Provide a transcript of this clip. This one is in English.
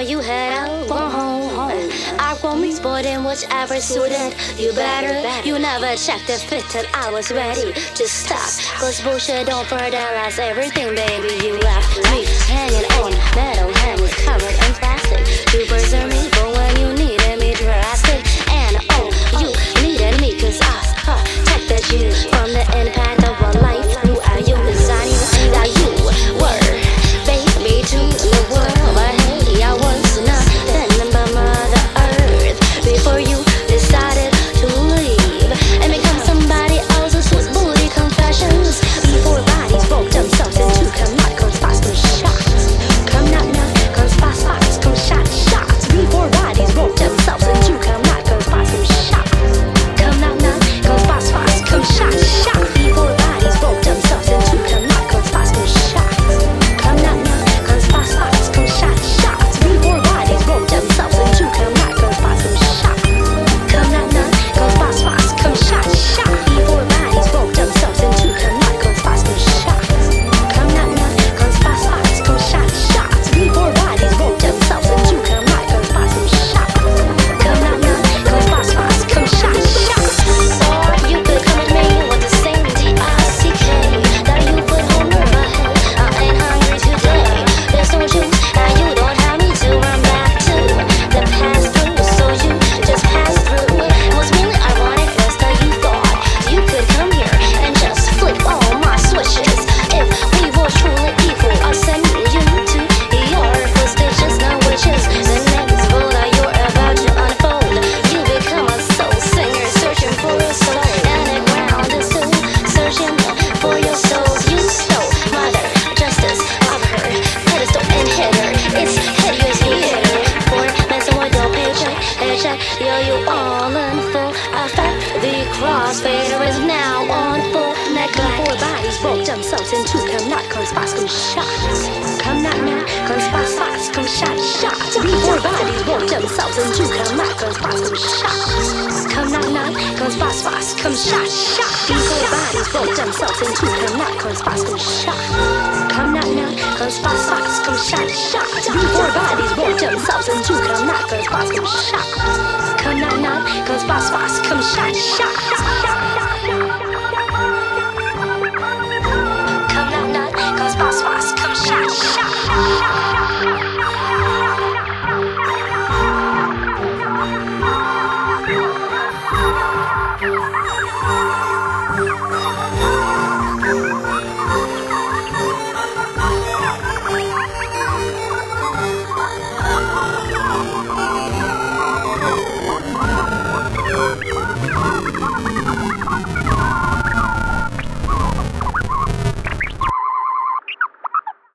you head out, go home. I won't be sporting whichever student you better. You never checked the fit till I was ready. Just stop, cause bullshit don't fertilize everything, baby. You left me hanging on metal hands covered in plastic. You preserve me for when you needed me drastic. And oh, you needed me cause I protected you from the impact of a life. Who are you? Cause I knew that you were baby to the world. But hey, I was nothing but Mother Earth before you decided to leave and become somebody else's with booty confessions. Before bodies broke themselves into come knock, come spots, come shots. Come knock, knock, come spots, spots, come shot, shots. Before bodies broke themselves into come knock, come spots, come shots. Come knock, knock, come spots, spots, come shot, shot. Before bodies broke themselves into come knock, come spots, come shots. Come knock, knock, come spots, spots, come shot, shots. Before bodies broke themselves into come knock, come spots, come shots. Come knock, knock, come spots, spots, come shot, shot. Before bodies broke themselves into come knock, come spots, come shots. Come knock, knock, come spots, spots, come shot, shots. Before bodies broke themselves into come knock, come spots, come shots. Come knock, knock, come spots, spots, come shot, shots. Or you could come at me with the same D-I-C-K that you put on your head. I ain't hungry today. There's no juice and you don't have me to run back to the past through. So you just pass through. It was really ironic was that you thought you could come here and just flick all my switches. If we were truly equal, I'll send you to your prestigious no witches. The next world that you're about to unfold, you become a soul singer searching for a soul, and the ground is still searching for your soul. You stole mother justice of her pedestal and hit her. It's hideous theater for messing with your paycheck, paycheck. Yo, you all in full effect. The crossfader is now on full neglect. Before bodies broke themselves into come knock, come spots, come shots. Come knock, knock, come spots, spots, come shot, shots. Before bodies broke themselves into come knock, come spots, come shots. Come knock, knock, come spots, spots, come shot, shots. Before bodies broke themselves into come knock, come spots, come shots. Come knock, knock, come spots, spots, come shot, shots. Before bodies broke themselves into come knock, come spots, come shots. Come knock, knock, come spots, spots, come shot, shots.